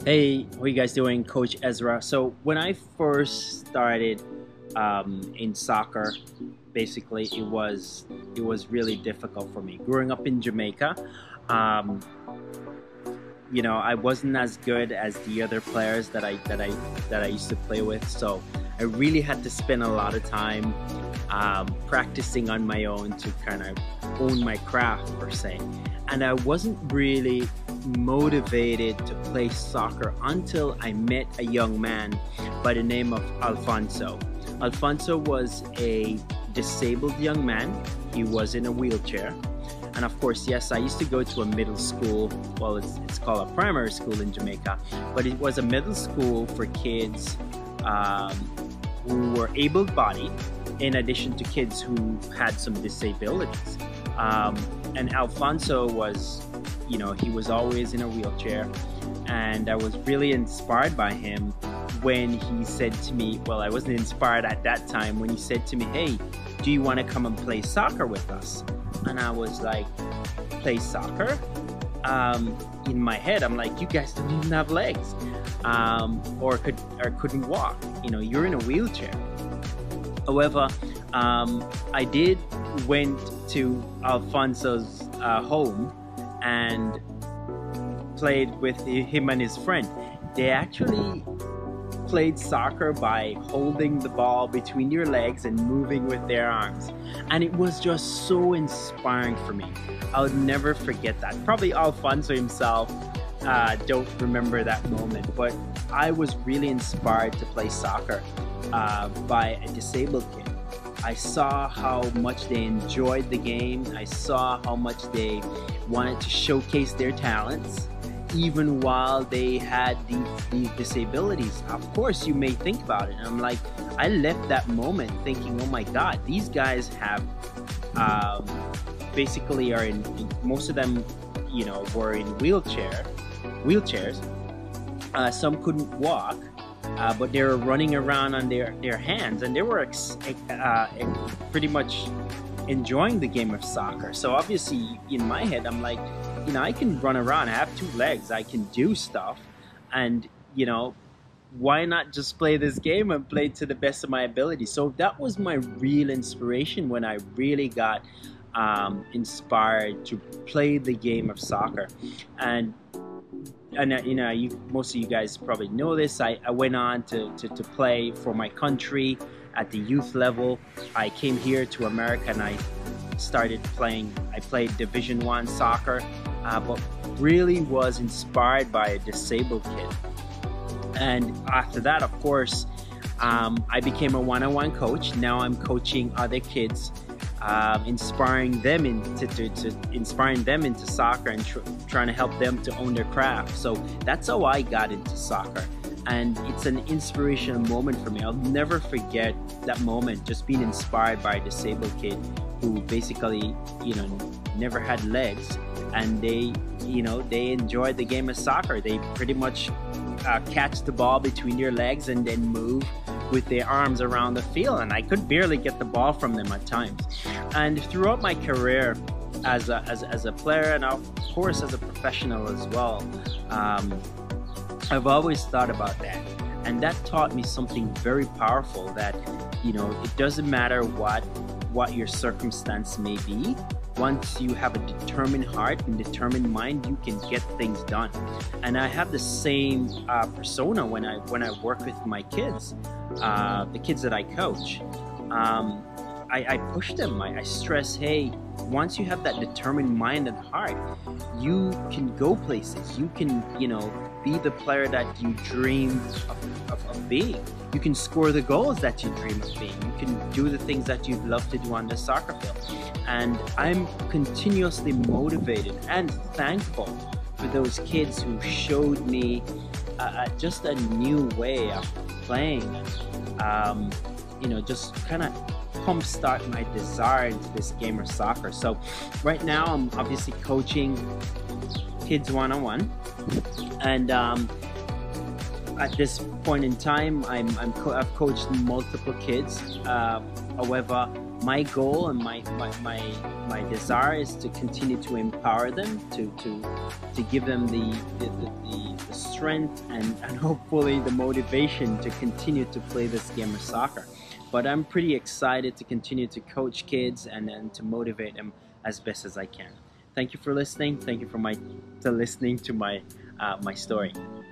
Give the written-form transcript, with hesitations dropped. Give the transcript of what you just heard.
Hey, how you guys doing? Coach Ezra. So when I first started in soccer, basically it was really difficult for me. Growing up in Jamaica, um, I wasn't as good as the other players that I used to play with. So I really had to spend a lot of time practicing on my own to kind of own my craft per se. And I wasn't really motivated to play soccer until I met a young man by the name of Alfonso. Alfonso was a disabled young man. He was in a wheelchair. And of course, yes, I used to go to a middle school. Well, it's called a primary school in Jamaica, but it was a middle school for kids um, who were able-bodied, in addition to kids who had some disabilities. Um, and Alfonso was, he was always in a wheelchair, and I was really inspired by him when he said to me, well, I wasn't inspired at that time, when he said to me, hey, do you want to come and play soccer with us? And I was like, play soccer? In my head, I'm like, you guys don't even have legs, or couldn't walk. You're in a wheelchair. However, I did went to Alfonso's home and played with him and his friend. They actually played soccer by holding the ball between your legs and moving with their arms. And it was just so inspiring for me. I would never forget that. Probably Alfonso himself don't remember that moment, but I was really inspired to play soccer by a disabled kid. I saw how much they enjoyed the game. I saw how much they wanted to showcase their talents, even while they had these disabilities. Of course, you may think about it. And I'm like, I left that moment thinking, oh my God, these guys have basically are most of them, were in wheelchairs. Some couldn't walk. But they were running around on their hands, and they were pretty much enjoying the game of soccer. So obviously, in my head, I'm like, I can run around. I have two legs. I can do stuff, and why not just play this game and play to the best of my ability? So that was my real inspiration when I really got inspired to play the game of soccer. And most of you guys probably know this. I went on to play for my country at the youth level. I came here to America and I started playing. I played Division I soccer, but really was inspired by a disabled kid. And after that, of course, I became a one-on-one coach. Now I'm coaching other kids, inspiring them into soccer and trying to help them to own their craft. So that's how I got into soccer, and it's an inspirational moment for me. I'll never forget that moment, just being inspired by a disabled kid who basically never had legs, and they enjoyed the game of soccer. They pretty much catch the ball between their legs and then move with their arms around the field, and I could barely get the ball from them at times. And throughout my career as a player, and of course as a professional as well, I've always thought about that, and that taught me something very powerful, that it doesn't matter what your circumstance may be. Once you have a determined heart and determined mind, you can get things done. And I have the same persona when I work with my kids, the kids that I coach. I push them. I stress, hey, once you have that determined mind and heart, you can go places. You can, be the player that you dream of being. You can score the goals that you dream of being. You can do the things that you'd love to do on the soccer field. And I'm continuously motivated and thankful for those kids who showed me just a new way of playing. Just kind of jumpstart my desire into this game of soccer. So right now I'm obviously coaching kids one-on-one, and at this point in time I've coached multiple kids. However, my goal and my desire is to continue to empower them, to give them the strength and hopefully the motivation to continue to play this game of soccer. But I'm pretty excited to continue to coach kids and to motivate them as best as I can. Thank you for listening. Thank you for listening to my story.